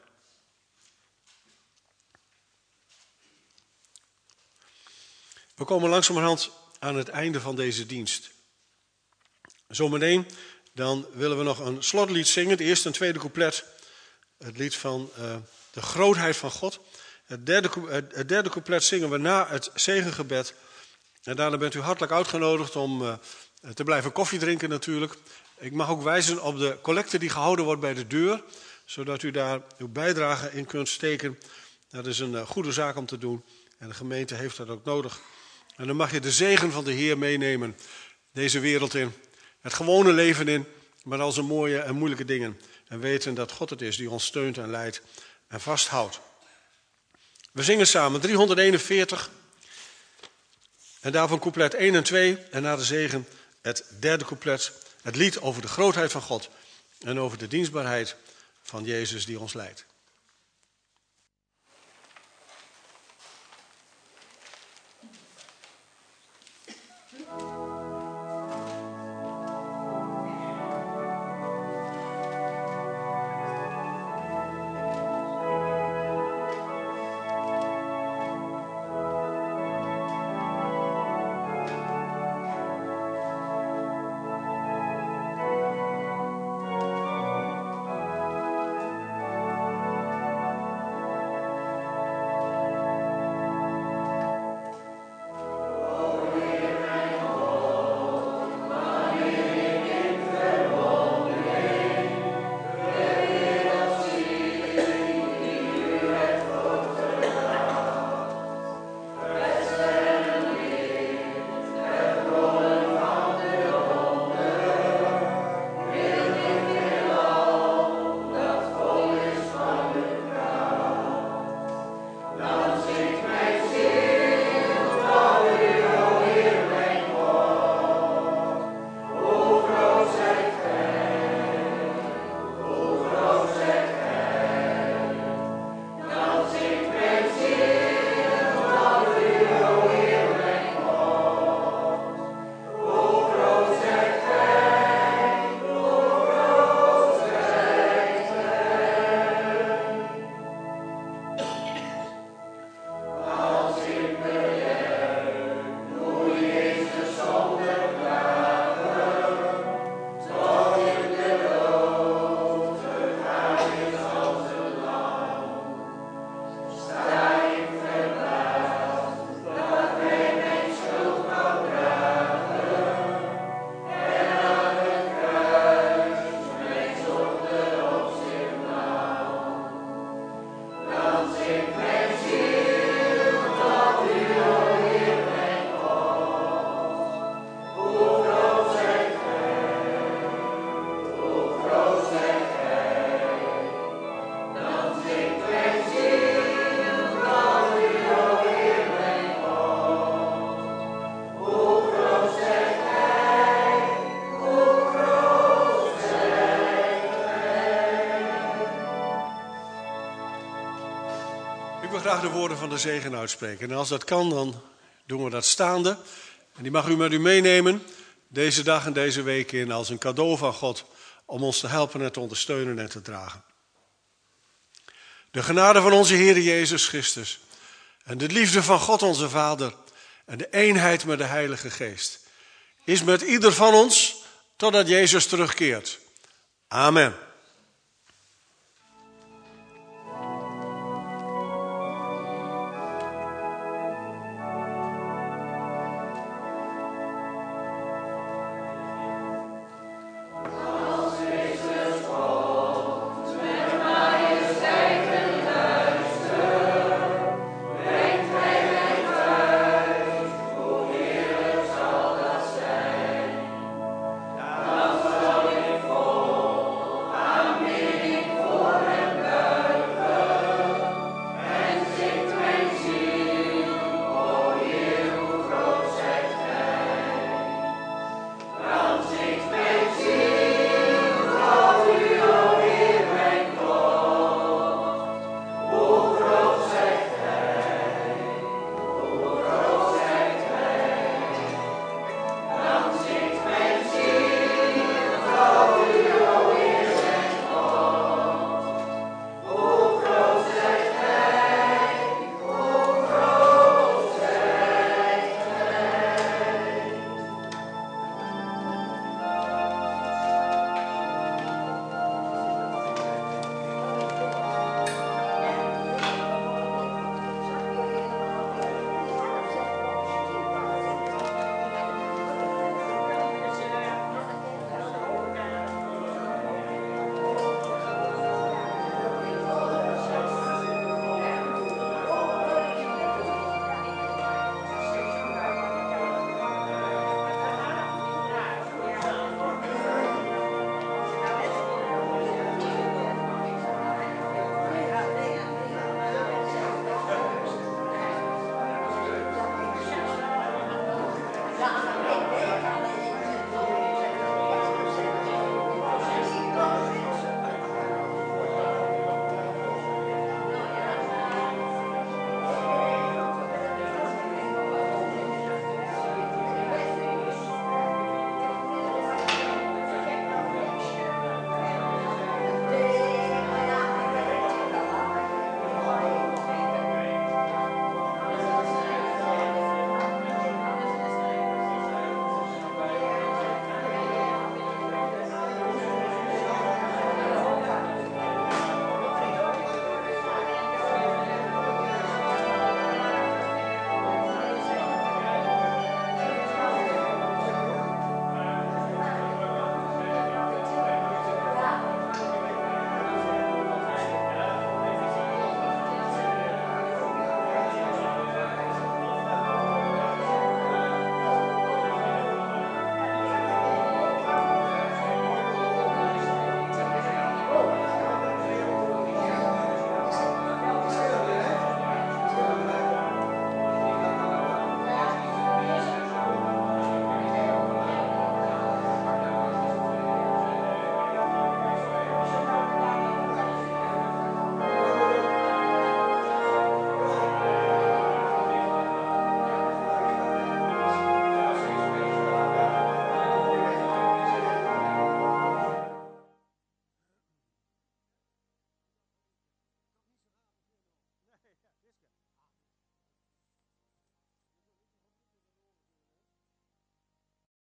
We komen langzamerhand aan het einde van deze dienst. Zometeen dan willen we nog een slotlied zingen. Het eerste en tweede couplet. Het lied van uh, de grootheid van God. Het derde, het derde couplet zingen we na het zegengebed. En daarna bent u hartelijk uitgenodigd om uh, te blijven koffie drinken natuurlijk. Ik mag ook wijzen op de collecte die gehouden wordt bij de deur. Zodat u daar uw bijdrage in kunt steken. Dat is een uh, goede zaak om te doen. En de gemeente heeft dat ook nodig. En dan mag je de zegen van de Heer meenemen. Deze wereld in. Het gewone leven in. Maar al zijn mooie en moeilijke dingen. En weten dat God het is die ons steunt en leidt en vasthoudt. We zingen samen driehonderdeenenveertig. En daarvan couplet één en twee. En na de zegen het derde couplet. Het lied over de grootheid van God. En over de dienstbaarheid van Jezus die ons leidt. graag de woorden van de zegen uitspreken. En als dat kan, dan doen we dat staande. En die mag u met u meenemen, deze dag en deze week in, als een cadeau van God, om ons te helpen en te ondersteunen en te dragen. De genade van onze Heer Jezus Christus en de liefde van God onze Vader en de eenheid met de Heilige Geest is met ieder van ons totdat Jezus terugkeert. Amen.